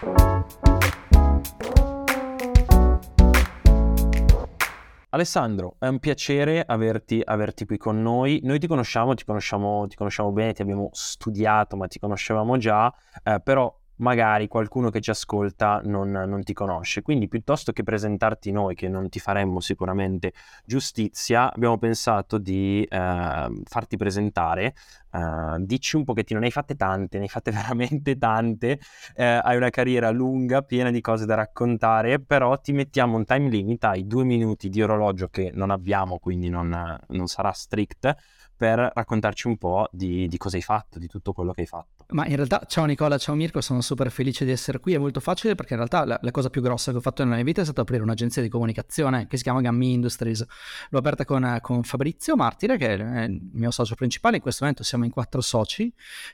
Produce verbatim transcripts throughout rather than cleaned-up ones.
Alessandro, è un piacere averti, averti qui con noi. Noi ti conosciamo, ti conosciamo, ti conosciamo bene, ti abbiamo studiato, ma ti conoscevamo già, eh, però magari qualcuno che ci ascolta non, non ti conosce. Quindi piuttosto che presentarti noi, che non ti faremmo sicuramente giustizia, abbiamo pensato di eh, farti presentare. Uh, dici un pochettino, ne hai fatte tante, ne hai fatte veramente tante, eh, hai una carriera lunga, piena di cose da raccontare, però ti mettiamo un time limit, hai due minuti di orologio che non abbiamo, quindi non, non sarà strict, per raccontarci un po' di, di cosa hai fatto, di tutto quello che hai fatto. Ma in realtà, ciao Nicola, ciao Mirko, sono super felice di essere qui, è molto facile perché in realtà la, la cosa più grossa che ho fatto nella mia vita è stata aprire un'agenzia di comunicazione che si chiama Gammi Industries. L'ho aperta con, con Fabrizio Martire, che è il mio socio principale, in questo momento siamo in quattro soci,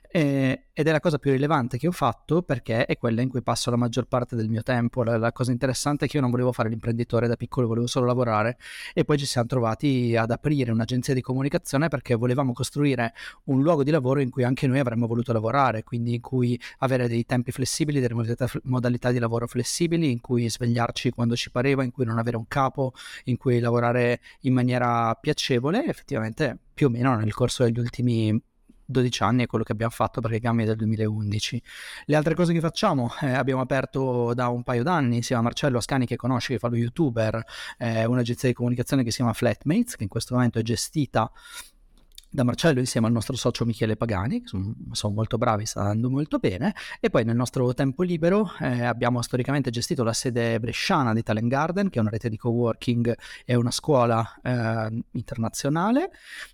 eh, ed è la cosa più rilevante che ho fatto perché è quella in cui passo la maggior parte del mio tempo. La, la cosa interessante è che io non volevo fare l'imprenditore da piccolo, volevo solo lavorare, e poi ci siamo trovati ad aprire un'agenzia di comunicazione perché volevamo costruire un luogo di lavoro in cui anche noi avremmo voluto lavorare, quindi in cui avere dei tempi flessibili, delle modalità, modalità di lavoro flessibili, in cui svegliarci quando ci pareva, in cui non avere un capo, in cui lavorare in maniera piacevole. Effettivamente più o meno nel corso degli ultimi dodici anni è quello che abbiamo fatto, perché Gammi è del duemilaundici. Le altre cose che facciamo, eh, abbiamo aperto da un paio d'anni insieme a Marcello Ascani, che conosci, che fa lo youtuber, eh, un'agenzia di comunicazione che si chiama Flatmates, che in questo momento è gestita da Marcello insieme al nostro socio Michele Pagani, che sono, sono molto bravi, sta andando molto bene. E poi nel nostro tempo libero eh, abbiamo storicamente gestito la sede bresciana di Talent Garden, che è una rete di coworking e una scuola eh, internazionale,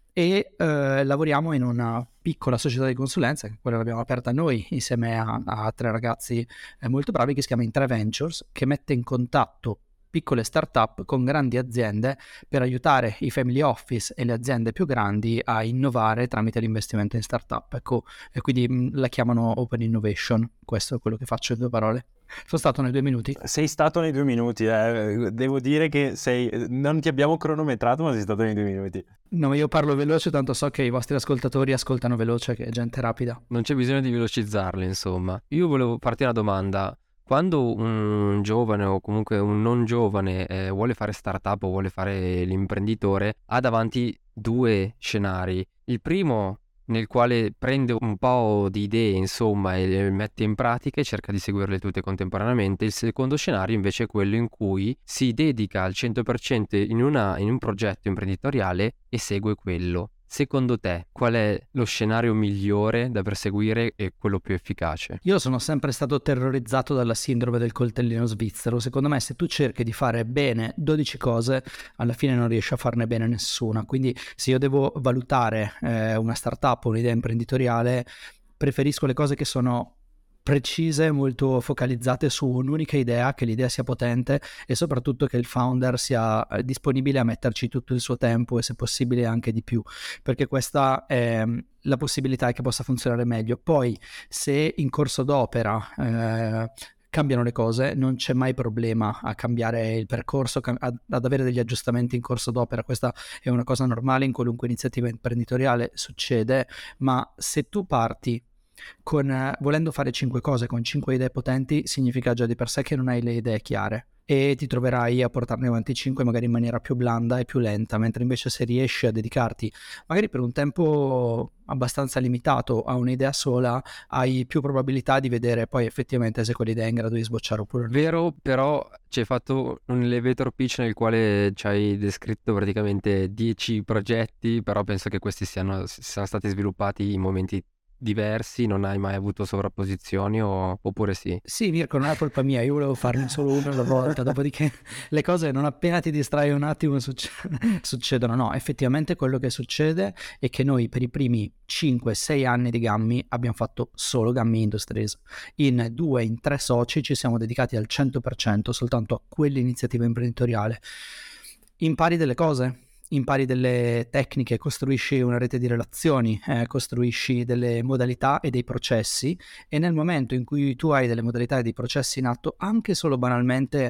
e eh, lavoriamo in una piccola società di consulenza, che quella l'abbiamo aperta noi insieme a, a tre ragazzi eh, molto bravi, che si chiama Intra Ventures, che mette in contatto piccole start-up con grandi aziende per aiutare i family office e le aziende più grandi a innovare tramite l'investimento in start-up. Ecco, e quindi mh, la chiamano Open Innovation. Questo è quello che faccio in due parole. Sono stato nei due minuti. Sei stato nei due minuti, eh. Devo dire che sei, non ti abbiamo cronometrato, ma sei stato nei due minuti. No, io parlo veloce, tanto so che i vostri ascoltatori ascoltano veloce, che è gente rapida. Non c'è bisogno di velocizzarli, insomma. Io volevo farti una domanda. Quando un giovane o comunque un non giovane eh, vuole fare startup o vuole fare l'imprenditore, ha davanti due scenari. Il primo, nel quale prende un po' di idee, insomma, e le mette in pratica e cerca di seguirle tutte contemporaneamente. Il secondo scenario invece è quello in cui si dedica al cento per cento in, una, in un progetto imprenditoriale e segue quello. Secondo te, qual è lo scenario migliore da perseguire e quello più efficace? Io sono sempre stato terrorizzato dalla sindrome del coltellino svizzero. Secondo me, se tu cerchi di fare bene dodici cose, alla fine non riesci a farne bene nessuna. Quindi se io devo valutare eh, una startup o un'idea imprenditoriale, preferisco le cose che sono precise, molto focalizzate su un'unica idea, che l'idea sia potente e soprattutto che il founder sia disponibile a metterci tutto il suo tempo e se possibile anche di più, perché questa è la possibilità che possa funzionare meglio. Poi se in corso d'opera eh, cambiano le cose, non c'è mai problema a cambiare il percorso, ad, ad avere degli aggiustamenti in corso d'opera. Questa è una cosa normale in qualunque iniziativa imprenditoriale, succede, ma se tu parti con eh, volendo fare cinque cose con cinque idee potenti, significa già di per sé che non hai le idee chiare e ti troverai a portarne avanti cinque magari in maniera più blanda e più lenta, mentre invece se riesci a dedicarti magari per un tempo abbastanza limitato a un'idea sola, hai più probabilità di vedere poi effettivamente se quell'idea è in grado di sbocciare oppure no. Vero, però ci hai fatto un elevator pitch nel quale ci hai descritto praticamente dieci progetti, però penso che questi siano, siano stati sviluppati in momenti diversi, non hai mai avuto sovrapposizioni o, oppure sì? Sì, Mirko, non è colpa mia, io volevo farne solo uno alla volta, dopodiché le cose non appena ti distrai un attimo succe- succedono. No, effettivamente quello che succede è che noi per i primi cinque sei anni di Gammi abbiamo fatto solo Gammi Industries. In due, in tre soci ci siamo dedicati al cento per cento soltanto a quell'iniziativa imprenditoriale. Impari delle cose, impari delle tecniche, costruisci una rete di relazioni, eh, costruisci delle modalità e dei processi, e nel momento in cui tu hai delle modalità e dei processi in atto, anche solo banalmente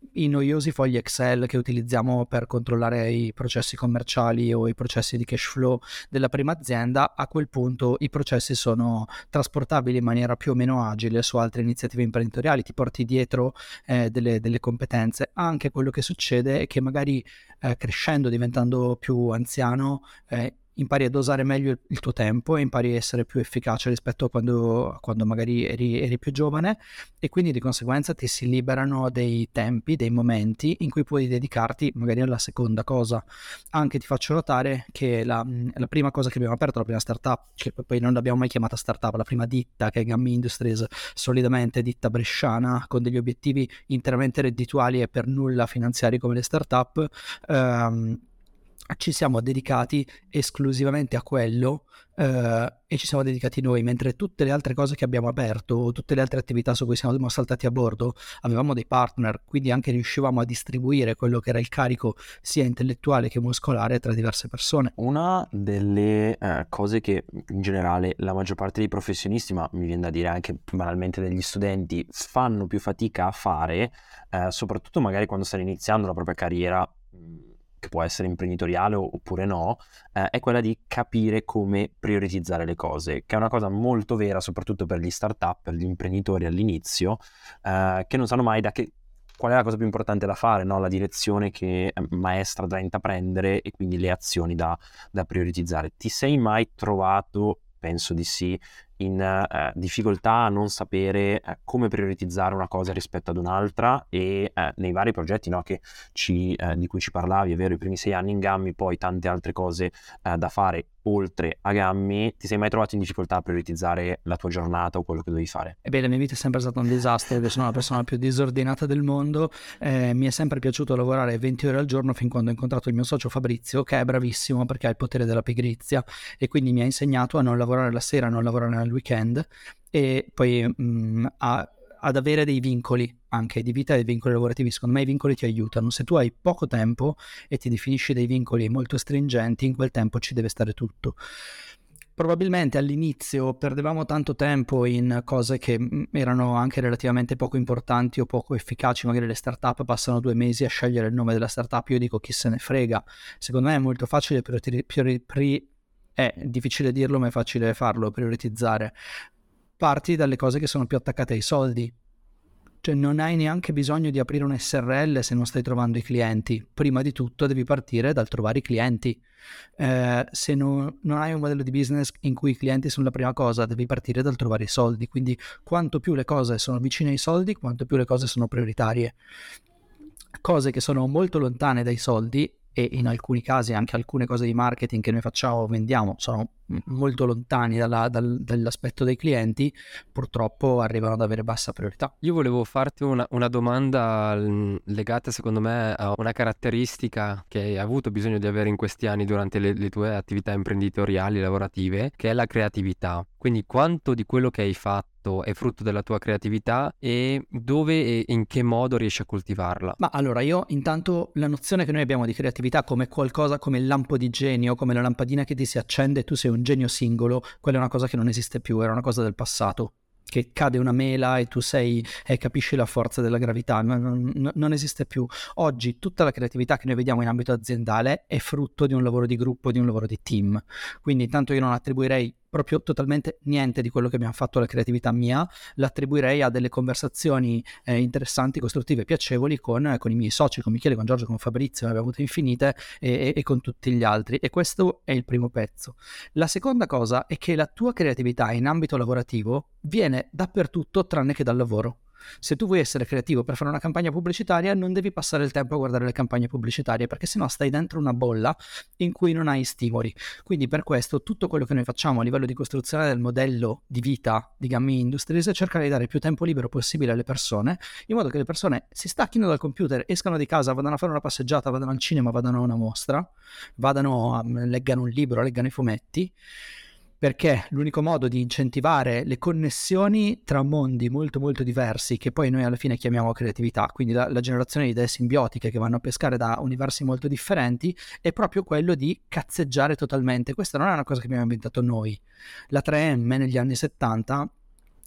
i noiosi fogli Excel che utilizziamo per controllare i processi commerciali o i processi di cash flow della prima azienda, a quel punto i processi sono trasportabili in maniera più o meno agile su altre iniziative imprenditoriali, ti porti dietro eh, delle, delle competenze. Anche quello che succede è che magari eh, crescendo, diventando più anziano, eh, impari a dosare meglio il, il tuo tempo e impari a essere più efficace rispetto a quando, a quando magari eri, eri più giovane, e quindi di conseguenza ti si liberano dei tempi, dei momenti in cui puoi dedicarti magari alla seconda cosa. Anche ti faccio notare che la, la prima cosa che abbiamo aperto, la prima startup, che poi non l'abbiamo mai chiamata startup, la prima ditta, che è Gummy Industries, solidamente ditta bresciana con degli obiettivi interamente reddituali e per nulla finanziari come le startup, ehm, ci siamo dedicati esclusivamente a quello eh, e ci siamo dedicati noi, mentre tutte le altre cose che abbiamo aperto, tutte le altre attività su cui siamo saltati a bordo, avevamo dei partner, quindi anche riuscivamo a distribuire quello che era il carico sia intellettuale che muscolare tra diverse persone. Una delle eh, cose che in generale la maggior parte dei professionisti, ma mi viene da dire anche banalmente degli studenti, fanno più fatica a fare, eh, soprattutto magari quando stanno iniziando la propria carriera, che può essere imprenditoriale oppure no, eh, è quella di capire come prioritizzare le cose, che è una cosa molto vera soprattutto per gli startup, per gli imprenditori all'inizio, eh, che non sanno mai da che, qual è la cosa più importante da fare, no? La direzione che è maestra da intraprendere e quindi le azioni da, da prioritizzare. Ti sei mai trovato, penso di sì, in eh, difficoltà a non sapere eh, come prioritizzare una cosa rispetto ad un'altra, e eh, nei vari progetti, no, che ci, eh, di cui ci parlavi, è vero, i primi sei anni in Gummy, poi tante altre cose eh, da fare oltre a Gummy, ti sei mai trovato in difficoltà a prioritizzare la tua giornata o quello che dovevi fare? Ebbene, la mia vita è sempre stata un disastro, io sono la persona più disordinata del mondo, eh, mi è sempre piaciuto lavorare venti ore al giorno fin quando ho incontrato il mio socio Fabrizio, che è bravissimo perché ha il potere della pigrizia, e quindi mi ha insegnato a non lavorare la sera, a non lavorare nel weekend, e poi mh, a, ad avere dei vincoli anche di vita e dei vincoli lavorativi. Secondo me i vincoli ti aiutano. Se tu hai poco tempo e ti definisci dei vincoli molto stringenti, in quel tempo ci deve stare tutto. Probabilmente all'inizio perdevamo tanto tempo in cose che erano anche relativamente poco importanti o poco efficaci. Magari le startup passano due mesi a scegliere il nome della startup, io dico chi se ne frega. Secondo me è molto facile priori- priori- pri- è difficile dirlo ma è facile farlo, prioritizzare. Parti dalle cose che sono più attaccate ai soldi. Cioè non hai neanche bisogno di aprire un S R L se non stai trovando i clienti. Prima di tutto devi partire dal trovare i clienti. Eh, se non, non hai un modello di business in cui i clienti sono la prima cosa, devi partire dal trovare i soldi. Quindi quanto più le cose sono vicine ai soldi, quanto più le cose sono prioritarie. Cose che sono molto lontane dai soldi, e in alcuni casi anche alcune cose di marketing che noi facciamo o vendiamo sono molto lontani dalla, dal, dall'aspetto dei clienti, purtroppo arrivano ad avere bassa priorità. Io volevo farti una, una domanda mh, legata secondo me a una caratteristica che hai avuto bisogno di avere in questi anni durante le, le tue attività imprenditoriali, lavorative, che è la creatività. Quindi quanto di quello che hai fatto è frutto della tua creatività e dove e in che modo riesci a coltivarla? Ma allora, io intanto la nozione che noi abbiamo di creatività come qualcosa, come il lampo di genio, come la lampadina che ti si accende e tu sei un genio singolo, quella è una cosa che non esiste più, era una cosa del passato. Che cade una mela e tu sei e capisci la forza della gravità, non, non, non esiste più. Oggi tutta la creatività che noi vediamo in ambito aziendale è frutto di un lavoro di gruppo, di un lavoro di team. Quindi intanto io non attribuirei proprio totalmente niente di quello che abbiamo fatto alla creatività mia, l'attribuirei a delle conversazioni eh, interessanti, costruttive, piacevoli con, con i miei soci, con Michele, con Giorgio, con Fabrizio, ne abbiamo avute infinite, e, e, e con tutti gli altri. E questo è il primo pezzo. La seconda cosa è che la tua creatività in ambito lavorativo viene dappertutto tranne che dal lavoro. Se tu vuoi essere creativo per fare una campagna pubblicitaria, non devi passare il tempo a guardare le campagne pubblicitarie, perché sennò stai dentro una bolla in cui non hai stimoli. Quindi per questo tutto quello che noi facciamo a livello di costruzione del modello di vita di Gummy Industries è cercare di dare più tempo libero possibile alle persone, in modo che le persone si stacchino dal computer, escano di casa, vadano a fare una passeggiata, vadano al cinema, vadano a una mostra, vadano a, leggano un libro, leggano i fumetti, perché l'unico modo di incentivare le connessioni tra mondi molto molto diversi, che poi noi alla fine chiamiamo creatività, quindi la, la generazione di idee simbiotiche che vanno a pescare da universi molto differenti, è proprio quello di cazzeggiare totalmente. Questa non è una cosa che abbiamo inventato noi. La tre emme negli anni settanta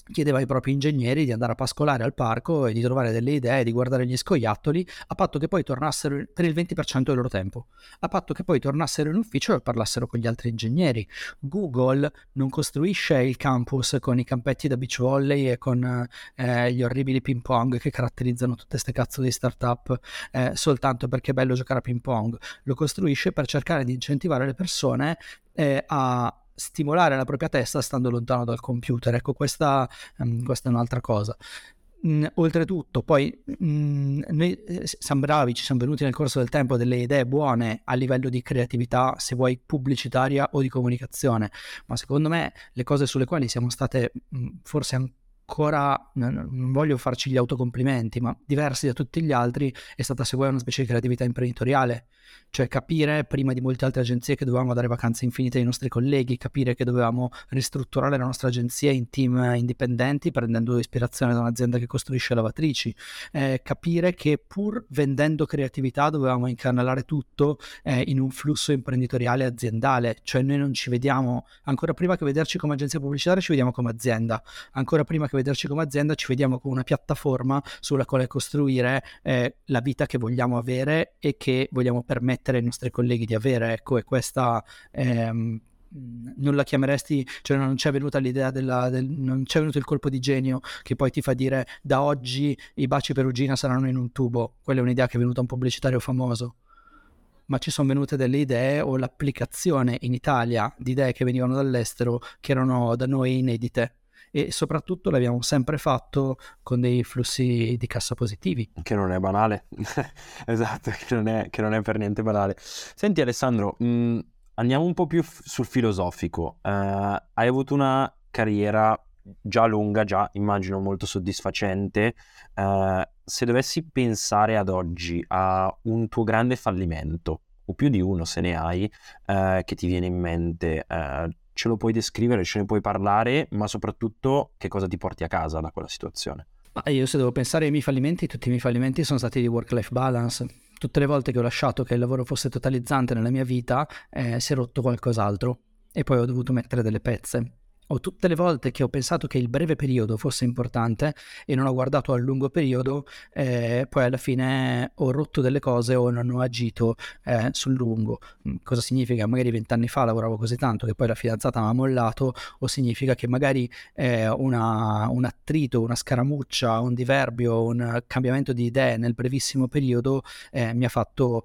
chiedeva ai propri ingegneri di andare a pascolare al parco e di trovare delle idee, di guardare gli scoiattoli, a patto che poi tornassero per il venti per cento del loro tempo, a patto che poi tornassero in ufficio e parlassero con gli altri ingegneri. Google non costruisce il campus con i campetti da beach volley e con eh, gli orribili ping pong che caratterizzano tutte queste cazzo di startup eh, soltanto perché è bello giocare a ping pong. Lo costruisce per cercare di incentivare le persone eh, a stimolare la propria testa stando lontano dal computer. Ecco, questa, um, questa è un'altra cosa. Mm, oltretutto, poi mm, noi siamo bravi, ci sono venuti nel corso del tempo delle idee buone a livello di creatività, se vuoi pubblicitaria o di comunicazione, ma secondo me le cose sulle quali siamo state mm, forse ancora, non voglio farci gli autocomplimenti, ma diversi da tutti gli altri, è stata se vuoi una specie di creatività imprenditoriale. Cioè capire prima di molte altre agenzie che dovevamo dare vacanze infinite ai nostri colleghi, capire che dovevamo ristrutturare la nostra agenzia in team indipendenti prendendo ispirazione da un'azienda che costruisce lavatrici, eh, capire che pur vendendo creatività dovevamo incanalare tutto eh, in un flusso imprenditoriale aziendale. Cioè noi non ci vediamo, ancora prima che vederci come agenzia pubblicitaria ci vediamo come azienda, ancora prima che vederci come azienda ci vediamo come una piattaforma sulla quale costruire eh, la vita che vogliamo avere e che vogliamo permettere ai nostri colleghi di avere. Ecco, e questa ehm, non la chiameresti, cioè non c'è venuta l'idea della, del, non c'è venuto il colpo di genio che poi ti fa dire da oggi i baci perugina saranno in un tubo. Quella è un'idea che è venuta a un pubblicitario famoso, ma ci sono venute delle idee o l'applicazione in Italia di idee che venivano dall'estero che erano da noi inedite. E soprattutto l'abbiamo sempre fatto con dei flussi di cassa positivi. Che non è banale. Esatto, che non è, che non è per niente banale. Senti Alessandro, mh, andiamo un po' più f- sul filosofico. Uh, hai avuto una carriera già lunga, già immagino molto soddisfacente. Uh, se dovessi pensare ad oggi a un tuo grande fallimento, o più di uno se ne hai, uh, che ti viene in mente, uh, ce lo puoi descrivere, ce ne puoi parlare, ma soprattutto che cosa ti porti a casa da quella situazione? Ma io se devo pensare ai miei fallimenti, tutti i miei fallimenti sono stati di work-life balance. Tutte le volte che ho lasciato che il lavoro fosse totalizzante nella mia vita, eh, si è rotto qualcos'altro e poi ho dovuto mettere delle pezze. O tutte le volte che ho pensato che il breve periodo fosse importante e non ho guardato al lungo periodo, eh, poi alla fine ho rotto delle cose o non ho agito eh, sul lungo. Cosa significa? Magari vent'anni fa lavoravo così tanto che poi la fidanzata mi ha mollato, o significa che magari eh, una, un attrito, una scaramuccia, un diverbio, un cambiamento di idee nel brevissimo periodo eh, mi ha fatto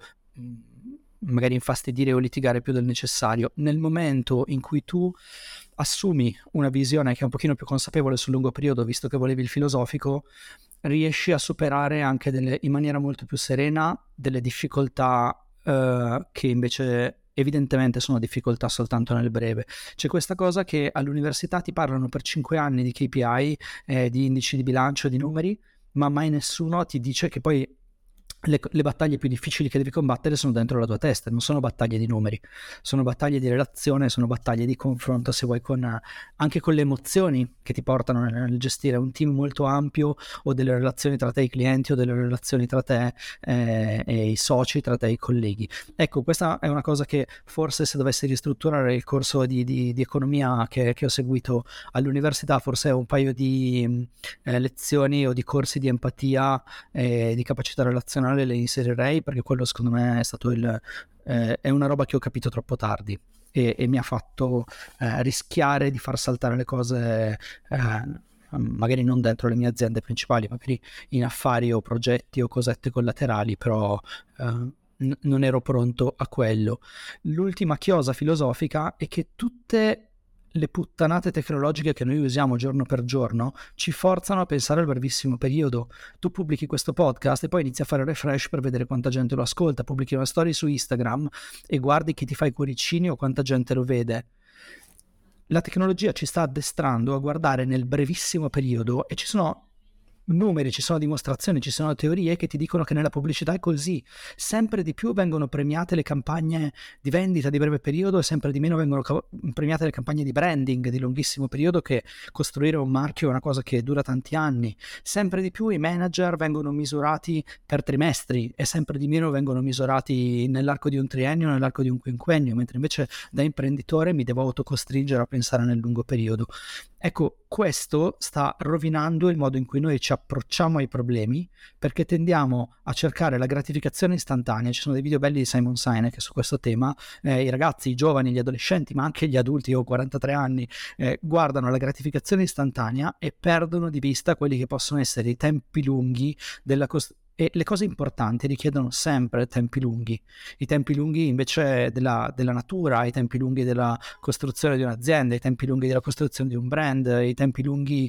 magari infastidire o litigare più del necessario. Nel momento in cui tu assumi una visione che è un pochino più consapevole sul lungo periodo, visto che volevi il filosofico, riesci a superare anche delle, in maniera molto più serena delle difficoltà eh, che invece evidentemente sono difficoltà soltanto nel breve. C'è questa cosa che all'università ti parlano per cinque anni di K P I, eh, di indici di bilancio, di numeri, ma mai nessuno ti dice che poi Le, le battaglie più difficili che devi combattere sono dentro la tua testa, non sono battaglie di numeri, sono battaglie di relazione, sono battaglie di confronto, se vuoi, con, anche con le emozioni che ti portano nel, nel gestire un team molto ampio, o delle relazioni tra te e i clienti, o delle relazioni tra te eh, e i soci, tra te e i colleghi. Ecco, questa è una cosa che forse, se dovessi ristrutturare il corso di, di, di economia che, che ho seguito all'università, forse un paio di eh, lezioni o di corsi di empatia e di capacità relazionale le inserirei, perché quello secondo me è stato il eh, è una roba che ho capito troppo tardi e, e mi ha fatto eh, rischiare di far saltare le cose, eh, magari non dentro le mie aziende principali, magari in affari o progetti o cosette collaterali, però eh, n- non ero pronto a quello. L'ultima chiosa filosofica è che tutte le puttanate tecnologiche che noi usiamo giorno per giorno ci forzano a pensare al brevissimo periodo. Tu pubblichi questo podcast e poi inizi a fare refresh per vedere quanta gente lo ascolta, pubblichi una story su Instagram e guardi chi ti fa i cuoricini o quanta gente lo vede. La tecnologia ci sta addestrando a guardare nel brevissimo periodo e ci sono numeri, ci sono dimostrazioni, ci sono teorie che ti dicono che nella pubblicità è così. Sempre di più vengono premiate le campagne di vendita di breve periodo e sempre di meno vengono ca- premiate le campagne di branding di lunghissimo periodo, che costruire un marchio è una cosa che dura tanti anni. Sempre di più i manager vengono misurati per trimestri e sempre di meno vengono misurati nell'arco di un triennio, nell'arco di un quinquennio, mentre invece da imprenditore mi devo autocostringere a pensare nel lungo periodo. Ecco, questo sta rovinando il modo in cui noi ci approcciamo ai problemi, perché tendiamo a cercare la gratificazione istantanea. Ci sono dei video belli di Simon Sinek su questo tema. Eh, i ragazzi, i giovani, gli adolescenti, ma anche gli adulti, io ho quarantatré anni, eh, guardano la gratificazione istantanea e perdono di vista quelli che possono essere i tempi lunghi della costruzione. E le cose importanti richiedono sempre tempi lunghi, i tempi lunghi invece della, della natura, i tempi lunghi della costruzione di un'azienda, i tempi lunghi della costruzione di un brand, i tempi lunghi,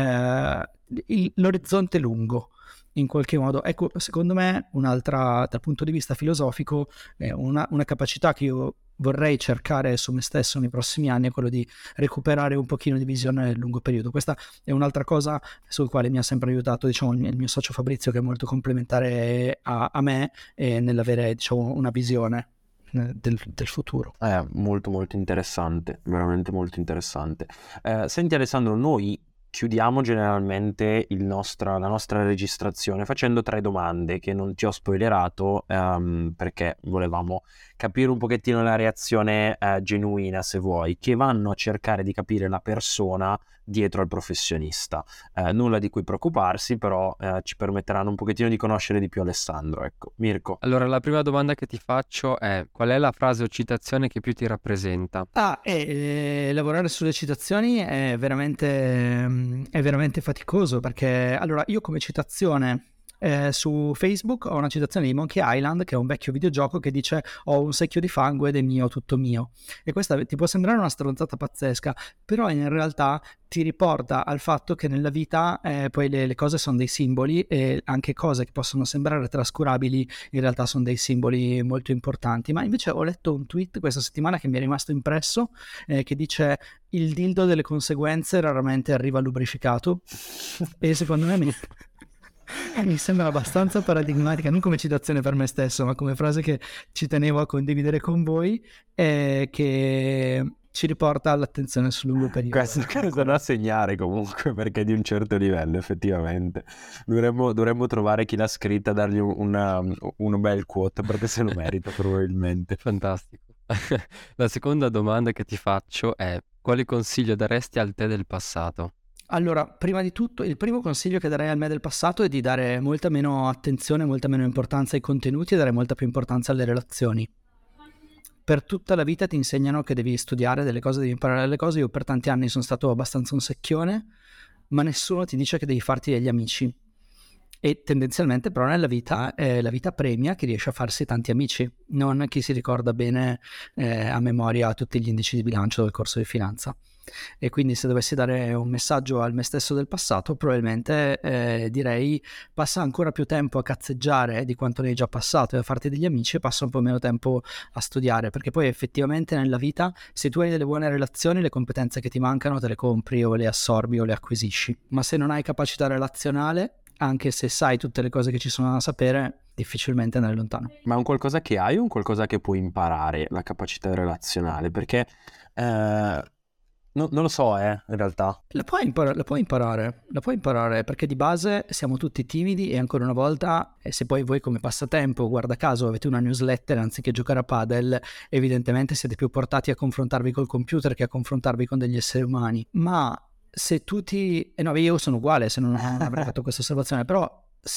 eh, il, l'orizzonte lungo in qualche modo. Ecco, secondo me un'altra, dal punto di vista filosofico, eh, una, una capacità che io vorrei cercare su me stesso nei prossimi anni è quello di recuperare un pochino di visione nel lungo periodo. Questa è un'altra cosa sul quale mi ha sempre aiutato, diciamo, il mio socio Fabrizio, che è molto complementare a, a me, e nell'avere, diciamo, una visione del, del futuro. È molto molto interessante, veramente molto interessante. Eh, senti Alessandro, noi chiudiamo generalmente il nostra, la nostra registrazione facendo tre domande che non ti ho spoilerato, um, perché volevamo capire un pochettino la reazione uh, genuina, se vuoi, che vanno a cercare di capire la persona dietro al professionista. Uh, nulla di cui preoccuparsi, però uh, ci permetteranno un pochettino di conoscere di più Alessandro. Ecco, Mirko. Allora, la prima domanda che ti faccio è: qual è la frase o citazione che più ti rappresenta? Ah, eh, lavorare sulle citazioni è veramente, è veramente faticoso, perché allora io come citazione Eh, su Facebook ho una citazione di Monkey Island, che è un vecchio videogioco, che dice: ho un secchio di fango ed è mio, tutto mio. E questa ti può sembrare una stronzata pazzesca, però in realtà ti riporta al fatto che nella vita eh, poi le, le cose sono dei simboli, e anche cose che possono sembrare trascurabili in realtà sono dei simboli molto importanti. Ma invece ho letto un tweet questa settimana che mi è rimasto impresso, eh, che dice: il dildo delle conseguenze raramente arriva lubrificato. E secondo me mi... mi sembra abbastanza paradigmatica, non come citazione per me stesso, ma come frase che ci tenevo a condividere con voi, e che ci riporta all'attenzione sul lungo periodo. Questa cosa da segnare comunque, perché è di un certo livello, effettivamente. Dovremmo, dovremmo trovare chi l'ha scritta, dargli una, un bel quote, perché se lo merita probabilmente. Fantastico. La seconda domanda che ti faccio è: quale consiglio daresti al te del passato? Allora, prima di tutto, il primo consiglio che darei al me del passato è di dare molta meno attenzione, molta meno importanza ai contenuti e dare molta più importanza alle relazioni. Per tutta la vita ti insegnano che devi studiare delle cose, devi imparare delle cose. Io per tanti anni sono stato abbastanza un secchione, ma nessuno ti dice che devi farti degli amici. E tendenzialmente però nella vita eh, la vita premia chi riesce a farsi tanti amici, non chi si ricorda bene eh, a memoria tutti gli indici di bilancio del corso di finanza. E quindi se dovessi dare un messaggio al me stesso del passato, probabilmente eh, direi: passa ancora più tempo a cazzeggiare di quanto ne hai già passato e a farti degli amici, e passa un po' meno tempo a studiare, perché poi effettivamente nella vita, se tu hai delle buone relazioni, le competenze che ti mancano te le compri o le assorbi o le acquisisci. Ma se non hai capacità relazionale, anche se sai tutte le cose che ci sono da sapere, difficilmente andrai lontano. Ma è un qualcosa che hai o un qualcosa che puoi imparare, la capacità relazionale? Perché eh, no, non lo so, eh, in realtà. La puoi, impar- la puoi imparare, la puoi imparare, perché di base siamo tutti timidi, e ancora una volta, e se poi voi come passatempo, guarda caso, avete una newsletter anziché giocare a padel, evidentemente siete più portati a confrontarvi col computer che a confrontarvi con degli esseri umani. Ma se tu ti... Eh no, io sono uguale, se non avrei fatto questa osservazione, però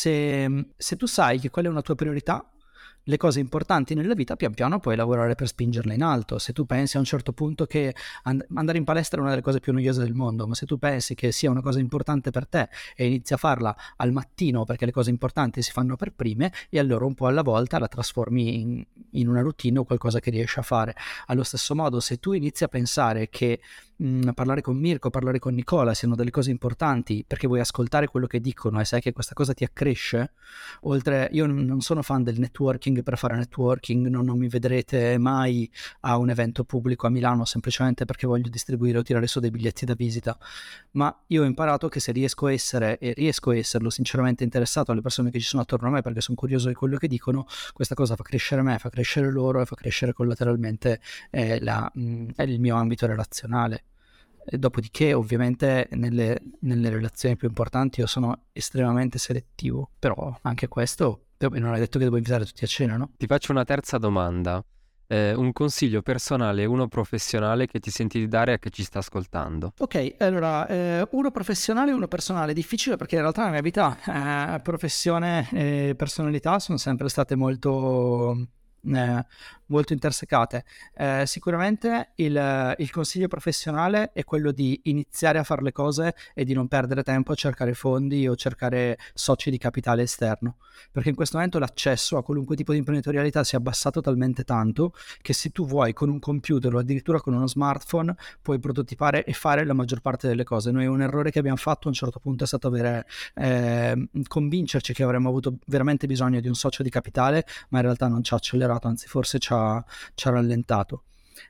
se, se tu sai che quella è una tua priorità, le cose importanti nella vita pian piano puoi lavorare per spingerle in alto. Se tu pensi a un certo punto che and- andare in palestra è una delle cose più noiose del mondo, ma se tu pensi che sia una cosa importante per te e inizi a farla al mattino, perché le cose importanti si fanno per prime, e allora un po' alla volta la trasformi in, in una routine o qualcosa che riesci a fare. Allo stesso modo, se tu inizi a pensare che mh, parlare con Mirko, parlare con Nicola siano delle cose importanti perché vuoi ascoltare quello che dicono e sai che questa cosa ti accresce, oltre, io non sono fan del networking per fare networking, non, non mi vedrete mai a un evento pubblico a Milano semplicemente perché voglio distribuire o tirare su dei biglietti da visita, ma io ho imparato che se riesco a essere, e riesco a esserlo sinceramente interessato alle persone che ci sono attorno a me, perché sono curioso di quello che dicono, questa cosa fa crescere me, fa crescere loro e fa crescere collateralmente eh, la, mh, il mio ambito relazionale. E dopodiché ovviamente nelle, nelle relazioni più importanti io sono estremamente selettivo, però anche questo non è detto che devo invitare tutti a cena, no? Ti faccio una terza domanda. eh, un consiglio personale e uno professionale che ti senti di dare a chi ci sta ascoltando. Ok, allora, eh, uno professionale e uno personale. Difficile perché in realtà nella mia vita eh, professione e personalità sono sempre state molto... Eh, molto intersecate. Eh, sicuramente il, il consiglio professionale è quello di iniziare a fare le cose e di non perdere tempo a cercare fondi o cercare soci di capitale esterno, perché in questo momento l'accesso a qualunque tipo di imprenditorialità si è abbassato talmente tanto che se tu vuoi con un computer o addirittura con uno smartphone puoi prototipare e fare la maggior parte delle cose. Noi un errore che abbiamo fatto a un certo punto è stato avere eh, convincerci che avremmo avuto veramente bisogno di un socio di capitale, ma in realtà non ci ha accelerato, anzi forse ci ha ci ha rallentato.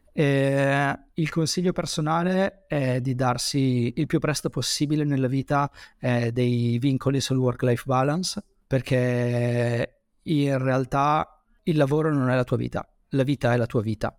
E il consiglio personale è di darsi il più presto possibile nella vita eh, dei vincoli sul work-life balance, perché in realtà il lavoro non è la tua vita, la vita è la tua vita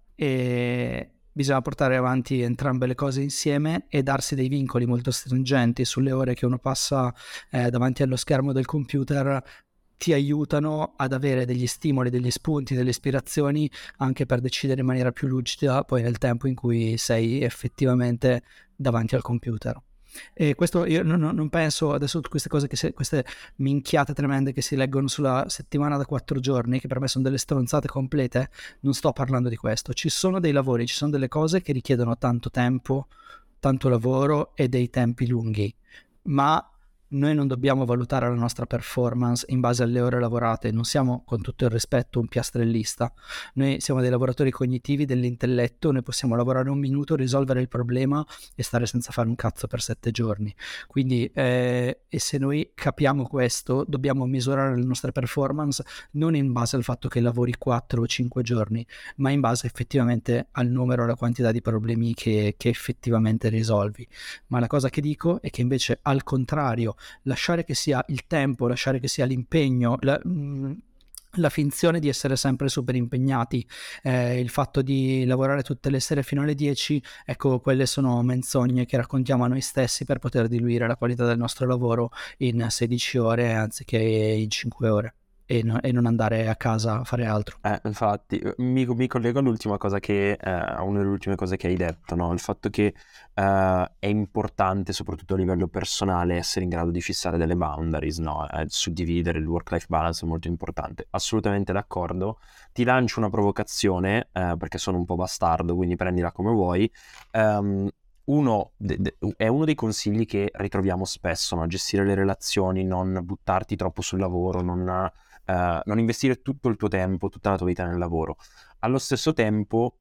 e bisogna portare avanti entrambe le cose insieme e darsi dei vincoli molto stringenti sulle ore che uno passa eh, davanti allo schermo del computer. Ti aiutano ad avere degli stimoli, degli spunti, delle ispirazioni anche per decidere in maniera più lucida poi nel tempo in cui sei effettivamente davanti al computer. E questo io non, non penso adesso queste cose che si, queste minchiate tremende che si leggono sulla settimana da quattro giorni, che per me sono delle stronzate complete, non sto parlando di questo. Ci sono dei lavori, ci sono delle cose che richiedono tanto tempo, tanto lavoro e dei tempi lunghi, ma noi non dobbiamo valutare la nostra performance in base alle ore lavorate, non siamo, con tutto il rispetto, un piastrellista. Noi siamo dei lavoratori cognitivi dell'intelletto, noi possiamo lavorare un minuto, risolvere il problema e stare senza fare un cazzo per sette giorni. Quindi, eh, e se noi capiamo questo, dobbiamo misurare le nostre performance non in base al fatto che lavori quattro o cinque giorni, ma in base effettivamente al numero e alla quantità di problemi che, che effettivamente risolvi. Ma la cosa che dico è che invece, al contrario, lasciare che sia il tempo, lasciare che sia l'impegno, la, mh, la finzione di essere sempre super impegnati, eh, il fatto di lavorare tutte le sere fino alle dieci, ecco, quelle sono menzogne che raccontiamo a noi stessi per poter diluire la qualità del nostro lavoro in sedici ore anziché in cinque ore. E, no, e non andare a casa a fare altro. Eh, infatti, mi, mi collego all'ultima cosa che, eh, a una delle ultime cose che hai detto, no? Il fatto che eh, è importante, soprattutto a livello personale, essere in grado di fissare delle boundaries, no? Eh, suddividere il work-life balance è molto importante. Assolutamente d'accordo. Ti lancio una provocazione, eh, perché sono un po' bastardo, quindi prendila come vuoi. Um, Uno de- de- è uno dei consigli che ritroviamo spesso, no? Gestire le relazioni, non buttarti troppo sul lavoro, non... Uh, non investire tutto il tuo tempo, tutta la tua vita nel lavoro. Allo stesso tempo,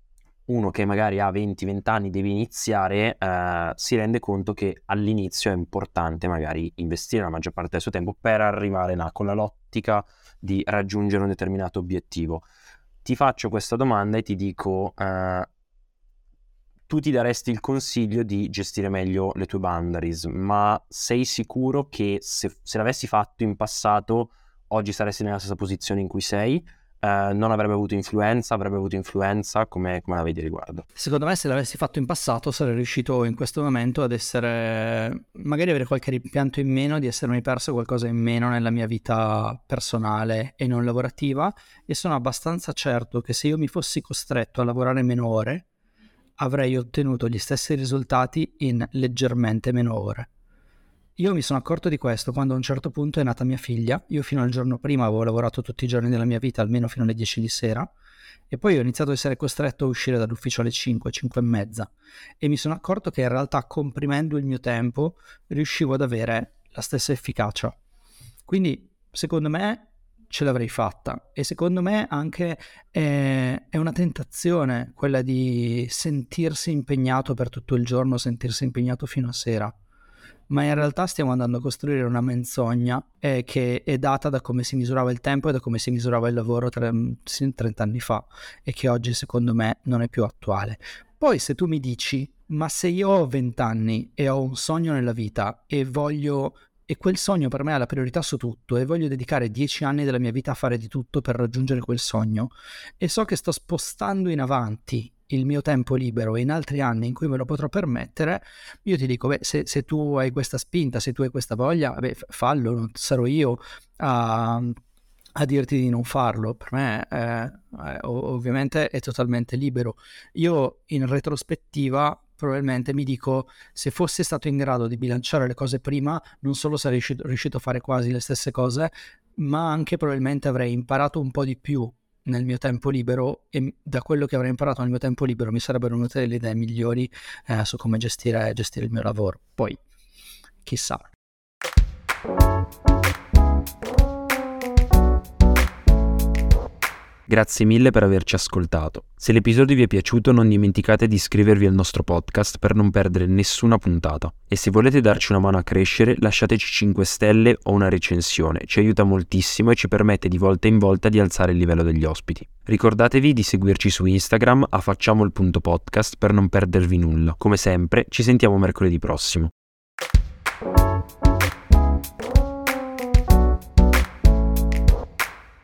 uno che magari ha venti venti anni deve iniziare, uh, si rende conto che all'inizio è importante magari investire la maggior parte del suo tempo per arrivare là con la l'ottica di raggiungere un determinato obiettivo. Ti faccio questa domanda e ti dico, uh, tu ti daresti il consiglio di gestire meglio le tue boundaries, ma sei sicuro che se, se l'avessi fatto in passato oggi saresti nella stessa posizione in cui sei? Uh, non avrebbe avuto influenza, avrebbe avuto influenza? Come, come la vedi riguardo? Secondo me, se l'avessi fatto in passato sarei riuscito in questo momento ad essere, magari avere qualche rimpianto in meno di essermi perso qualcosa in meno nella mia vita personale e non lavorativa, e sono abbastanza certo che se io mi fossi costretto a lavorare meno ore avrei ottenuto gli stessi risultati in leggermente meno ore. Io mi sono accorto di questo quando a un certo punto è nata mia figlia. Io fino al giorno prima avevo lavorato tutti i giorni della mia vita, almeno fino alle dieci di sera, e poi ho iniziato ad essere costretto a uscire dall'ufficio alle cinque, cinque e mezza, e mi sono accorto che in realtà, comprimendo il mio tempo, riuscivo ad avere la stessa efficacia. Quindi secondo me ce l'avrei fatta, e secondo me anche è, è una tentazione quella di sentirsi impegnato per tutto il giorno, sentirsi impegnato fino a sera. Ma in realtà stiamo andando a costruire una menzogna eh, che è data da come si misurava il tempo e da come si misurava il lavoro trenta anni fa, e che oggi secondo me non è più attuale. Poi se tu mi dici, ma se io ho venti anni e ho un sogno nella vita e voglio, e quel sogno per me ha la priorità su tutto, e voglio dedicare dieci anni della mia vita a fare di tutto per raggiungere quel sogno, e so che sto spostando in avanti il mio tempo libero in altri anni in cui me lo potrò permettere, io ti dico, beh, se, se tu hai questa spinta, se tu hai questa voglia, beh, fallo, non sarò io a, a dirti di non farlo. Per me è, è, ovviamente è totalmente libero. Io in retrospettiva probabilmente mi dico, se fossi stato in grado di bilanciare le cose prima, non solo sarei riuscito, riuscito a fare quasi le stesse cose, ma anche probabilmente avrei imparato un po' di più nel mio tempo libero, e da quello che avrei imparato nel mio tempo libero mi sarebbero venute delle idee migliori eh, su come gestire, gestire il mio lavoro. Poi chissà. Grazie mille per averci ascoltato. Se l'episodio vi è piaciuto non dimenticate di iscrivervi al nostro podcast per non perdere nessuna puntata. E se volete darci una mano a crescere lasciateci cinque stelle o una recensione, ci aiuta moltissimo e ci permette di volta in volta di alzare il livello degli ospiti. Ricordatevi di seguirci su Instagram a facciamo il punto podcast per non perdervi nulla. Come sempre ci sentiamo mercoledì prossimo.